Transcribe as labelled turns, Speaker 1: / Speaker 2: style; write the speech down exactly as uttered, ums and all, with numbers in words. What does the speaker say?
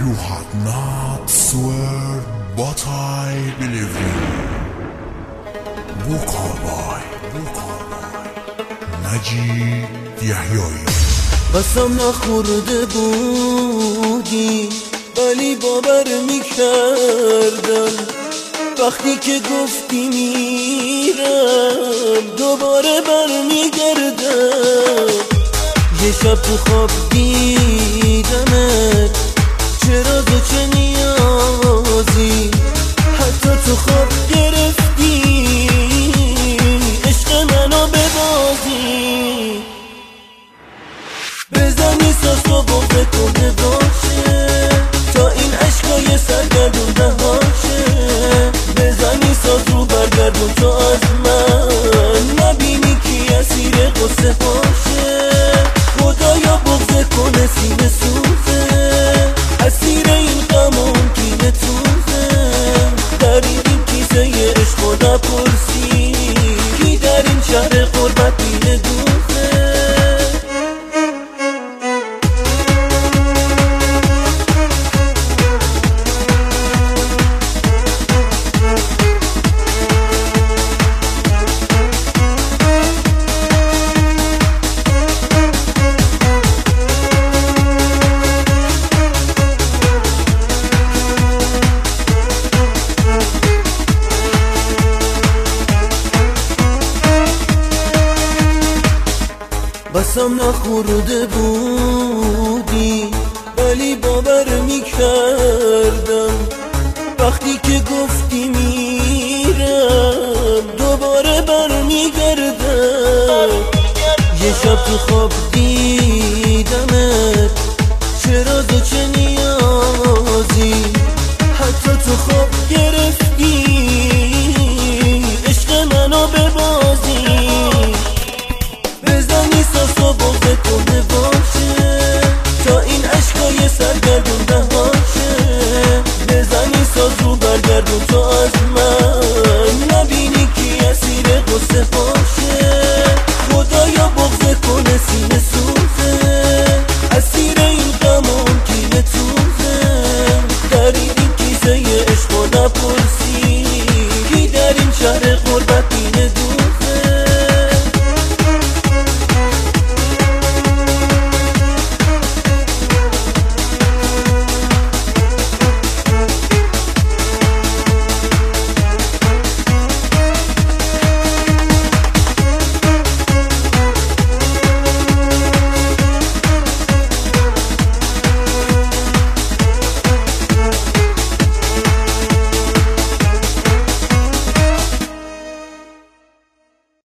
Speaker 1: You had not swear but I believe you. Bukabai Bukabai مجید یحیایی.
Speaker 2: قسم نخورده بودی ولی باور میکردم وقتی که گفتی میرم دوباره برمیگردم. یه شب تو خواب دیدمت، چرا تو چه نیازی حتی تو خواب گرفتی عشق منو ببازی. بزنی ساز و بغض کنده باشه تا این عشقای سرگردون دهاشه. بزنی ساز رو برگردون تا از من نبینی کی اسیر قصه هاشه. خدایا بغض کنه سینه سوزه، اسیر این غمون کینه توزه. در این کیسه عشق و نپرسی کی در این شهر غربت بینه دوزه. قسم نخورده بودی ولی باور میکردم وقتی که گفتی میرم دوباره برمیگردم. یه شب تو خواب دیدمت، چرا تو چه نیازی حتی تو خواب گرفتی عشق منو ببازی. بزنی ساز و بغض کنده باشه تا این عشقای سرگردون دهاشه. بزنی ساز رو برگردون تا از من نبینی کی اسیر قصه هاشه. خدایا بغض کنه سینه سوزه، اسیر این غمون کینه توزه. در این کیسه عشق و نپرسی